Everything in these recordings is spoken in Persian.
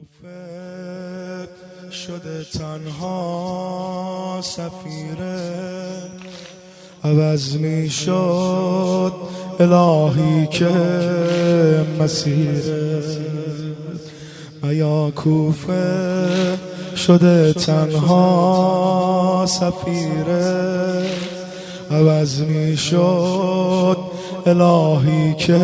کوفه شده تنها سفیره، عوض می شد الهی که مسیره. یا کوفه شده تنها سفیره، عوض می شد الهی که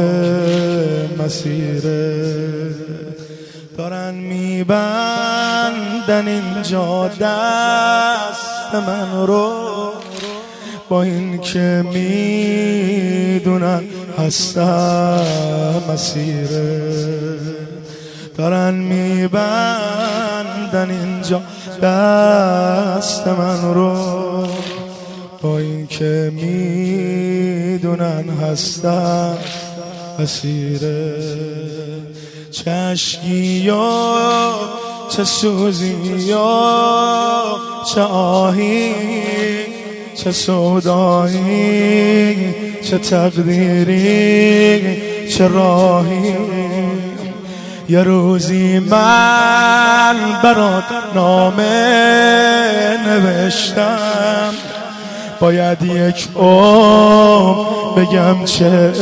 مسیره. دارن میبندن اینجا دست من رو، با این که میدونن هستم مسیره. دارن میبندن اینجا دست من رو، با این که میدونن هستم مسیره. چه اشکی و چه سوزی و چه آهی، چه سودایی، چه تقدیری، چه راهی. یه روزی من برات نامه نوشتم، باید یک عمر بگم چه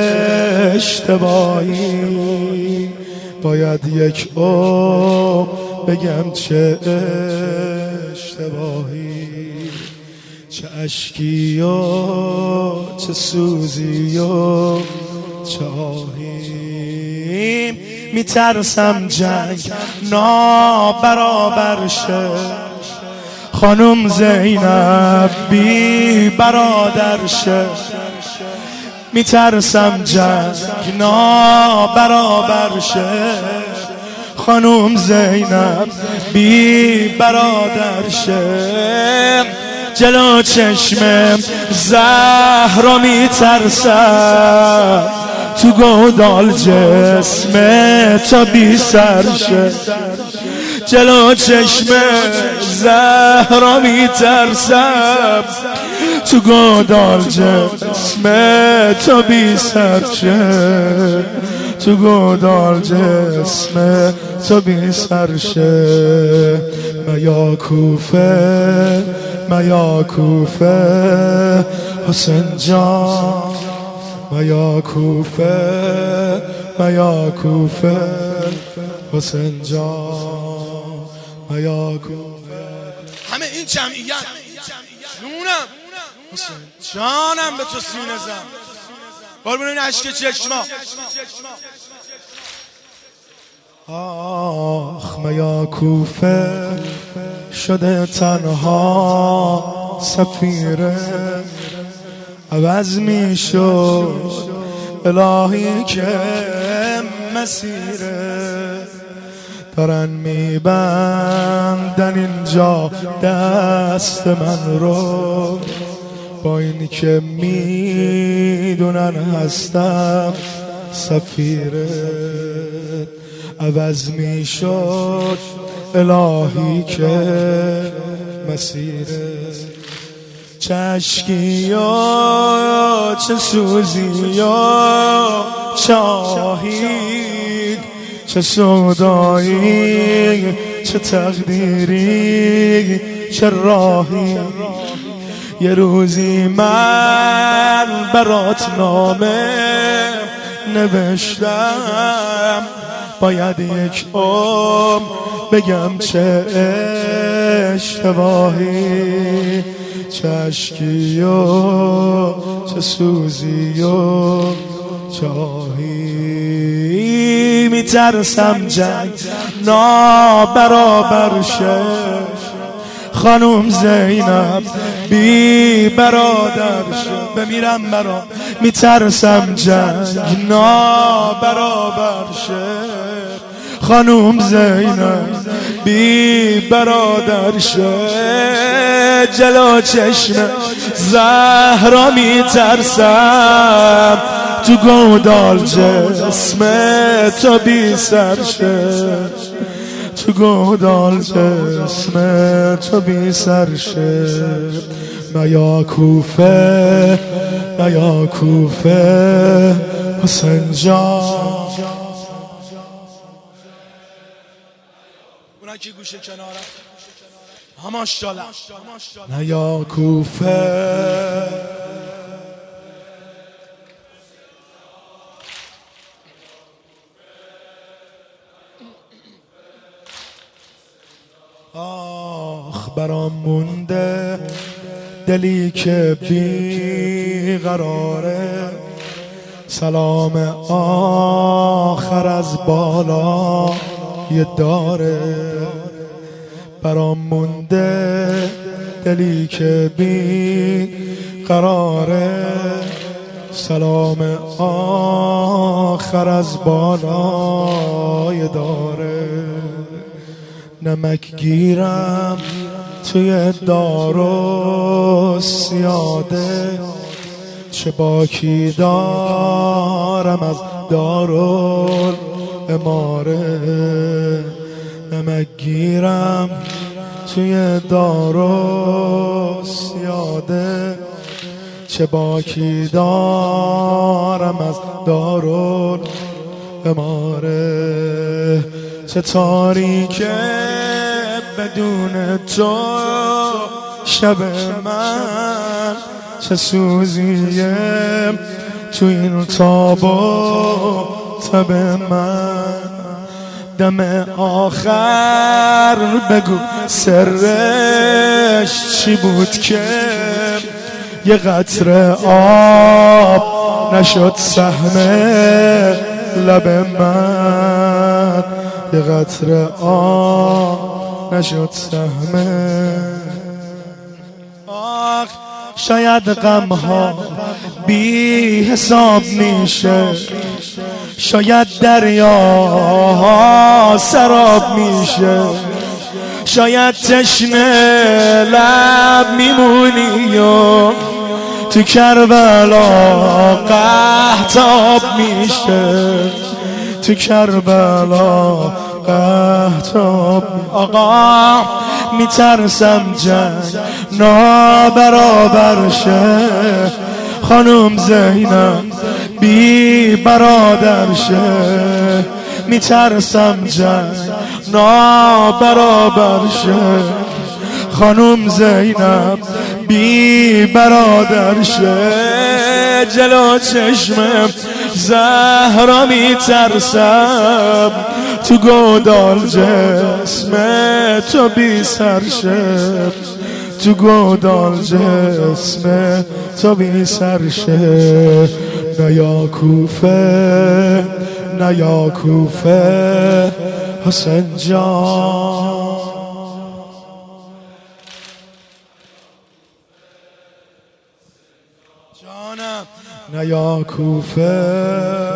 اشتباهی، باید یک عمر بگم چه اشتباهی. چه اشکی و چه سوزی و چه آهی. میترسم جنگ نابرابر شه، خانم زینب بی برادر شه. میترسم جنگ نابرابر شه، خانم زینب بی برادر شه. جلو چشمم زهرا میترسم، تو گودال جسم تا بی سر شه. جلو چشم زهرا میترسم، تو گودال جسم تا بی سر شه. تو گودال جسم تا بی سر شه. میا کوفه میا کوفه حسین جان، میا کوفه میا کوفه حسین جان، میا کوفه. همه این جمعیت جونم حسین جانم به تو سینه زن، قربون این عشق چشما. آخ میا کوفه شده تنها سفیره، عوض می شد الهی که مسیره. دارن میبندن اینجا دست من رو، با این که میدونن هستم سفیره. عوض می شد الهی که مسیره. چه اشکی و چه سوزی و چه آهی، چه سودایی، چه تقدیری، چه راهی. یه روزی من برات نامه نوشتم، باید یک عمر بگم چه اشتباهی. چه اشکی و چه سوزی و چه آهی. میترسم جنگ نابرابر شه، خانم زینب بی برادر شه. بمیرم برا میترسم جنگ نابرابر شه، خانم زینب بی برادر شه. جلو چشم زهرا میترسم، تو گودال جسم تا بی سر شه. تو گودال جسم تا بی سر شه. میا کوفه میا کوفه حسین جان، اونا که گوشه کنارم هماشالله نه یا کوفه آخ برام مونده دلی که بی قراره سلام آخر از بالا یه داره برام مونده دلی که بی قراره سلام آخر از بالا یه داره نمک گیرم توی دار و سیاده چه باکی دارم از دارالاماره نمک گیرم توی دار و سیاده چه باکی دارم از دارالاماره چه تاریکه بدون تو شب من چه سوزیه تو این تاب و تب من دم آخر بگو سرش چی بود که یه قطره آب نشد سهم لب من یه قطره آب نشد سهم آخ شاید غمها بی حساب میشه شاید دریاها سراب میشه شاید تشنه لب میمونی و تو کربلا قحطاب میشه تو کربلا قحطاب آقا میترسم جنگ نابرابر شه خانم زینب بی برادر شه میترسم جنگ نابرابر شه خانم زینب بی برادر شه جلو چشمم زهرا میترسم تو گودال جسم تو بی سر شه تو گودال جسم تو بی سر شه نه یا کوفه نه یا کوفه حسین جان جانم نه یا کوفه